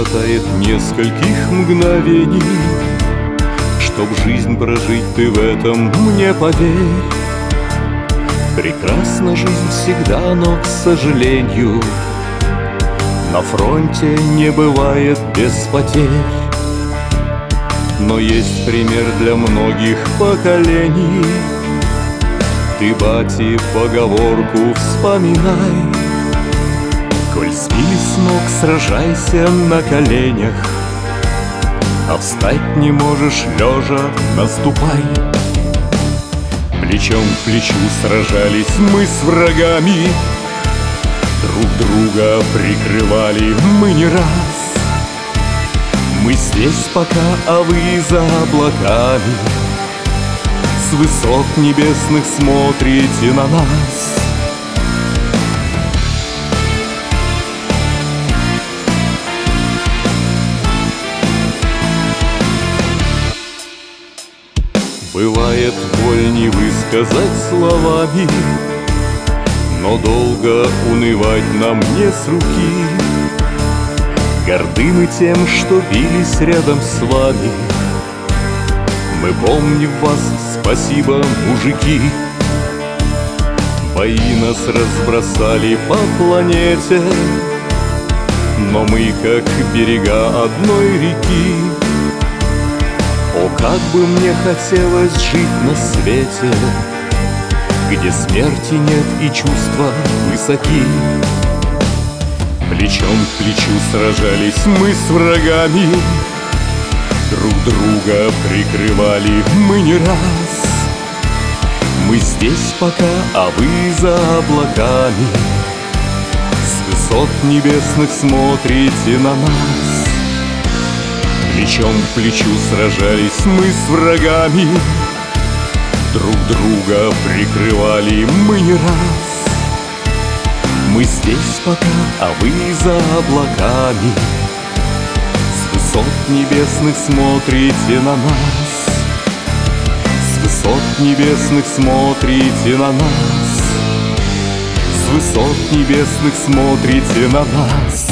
хватает нескольких мгновений, чтоб жизнь прожить, ты в этом мне поверь. Прекрасна жизнь всегда, но, к сожалению, на фронте не бывает без потерь. Но есть пример для многих поколений. Ты, бати, поговорку вспоминай: коль сбили с ног, сражайся на коленях, а встать не можешь лежа, наступай. Плечом к плечу сражались мы с врагами, друг друга прикрывали мы не раз. Мы здесь пока, а вы за облаками, с высот небесных смотрите на нас. Бывает, боль не высказать словами, но долго унывать нам не с руки. Горды мы тем, что бились рядом с вами. Мы помним вас, спасибо, мужики. Бои нас разбросали по планете, но мы как берега одной реки. О, как бы мне хотелось жить на свете, где смерти нет и чувства высоки. Плечом к плечу сражались мы с врагами, друг друга прикрывали мы не раз. Мы здесь пока, а вы за облаками, с высот небесных смотрите на нас. Плечом к плечу сражались мы с врагами, друг друга прикрывали мы не раз. Мы здесь пока, а вы за облаками, с высот небесных смотрите на нас. С высот небесных смотрите на нас. С высот небесных смотрите на нас.